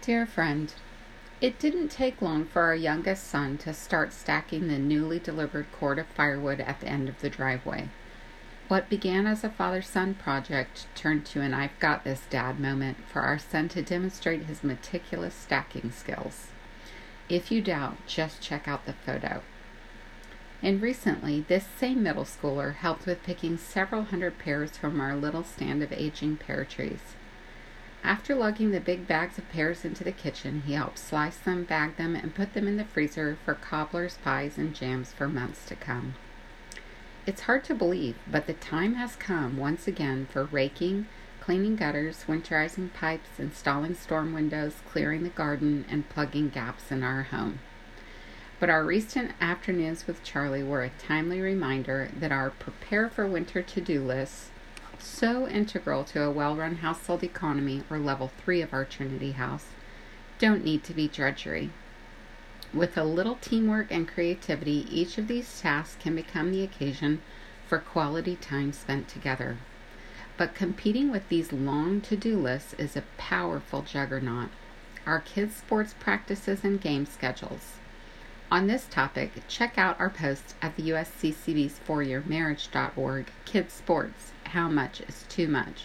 Dear friend, it didn't take long for our youngest son to start stacking the newly delivered cord of firewood at the end of the driveway. What began as a father-son project turned to an "I've got this, Dad" moment for our son to demonstrate his meticulous stacking skills. If you doubt, just check out the photo. And recently, this same middle schooler helped with picking several hundred pears from our little stand of aging pear trees. After lugging the big bags of pears into the kitchen, he helped slice them, bag them, and put them in the freezer for cobblers, pies, and jams for months to come. It's hard to believe, but the time has come once again for raking, cleaning gutters, winterizing pipes, installing storm windows, clearing the garden, and plugging gaps in our home. But our recent afternoons with Charlie were a timely reminder that our prepare for winter to-do lists, so integral to a well-run household economy, or level 3 of our Trinity house, don't need to be drudgery. With a little teamwork and creativity, each of these tasks can become the occasion for quality time spent together. But competing with these long to-do lists is a powerful juggernaut. Our kids' sports practices and game schedules. On this topic, check out our post at the USCCB's foryourmarriage.org, Kids Sports, How Much is Too Much.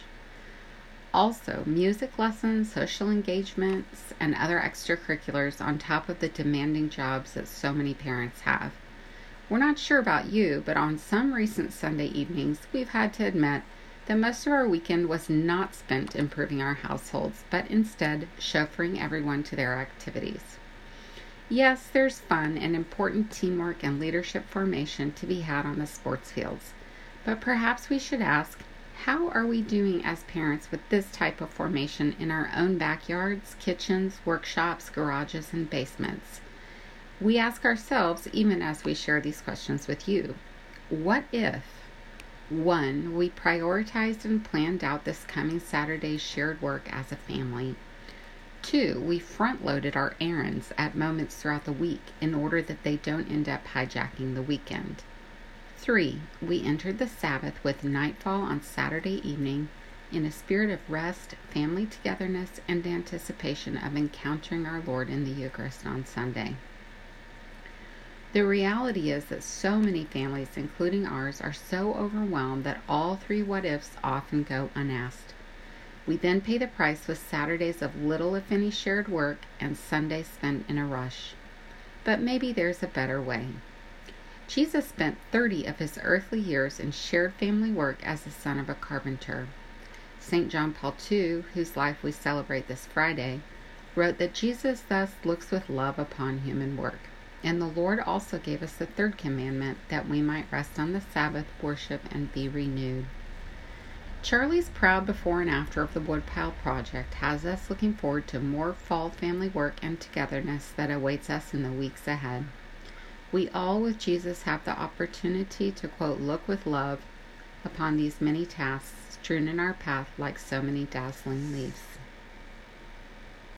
Also, music lessons, social engagements, and other extracurriculars on top of the demanding jobs that so many parents have. We're not sure about you, but on some recent Sunday evenings, we've had to admit that most of our weekend was not spent improving our households, but instead chauffeuring everyone to their activities. Yes, there's fun and important teamwork and leadership formation to be had on the sports fields, but perhaps we should ask, how are we doing as parents with this type of formation in our own backyards, kitchens, workshops, garages, and basements? We ask ourselves even as we share these questions with you. What if 1. We prioritized and planned out this coming Saturday's shared work as a family. 2. We front-loaded our errands at moments throughout the week in order that they don't end up hijacking the weekend. 3. We entered the Sabbath with nightfall on Saturday evening in a spirit of rest, family togetherness, and anticipation of encountering our Lord in the Eucharist on Sunday. The reality is that so many families, including ours, are so overwhelmed that all 3 what-ifs often go unasked. We then pay the price with Saturdays of little, if any, shared work and Sundays spent in a rush. But maybe there's a better way. Jesus spent 30 of his earthly years in shared family work as the son of a carpenter. St. John Paul II, whose life we celebrate this Friday, wrote that Jesus thus looks with love upon human work. And the Lord also gave us the 3rd commandment, that we might rest on the Sabbath, worship, and be renewed. Charlie's proud before and after of the Woodpile project has us looking forward to more fall family work and togetherness that awaits us in the weeks ahead. We all with Jesus have the opportunity to, quote, look with love upon these many tasks strewn in our path like so many dazzling leaves.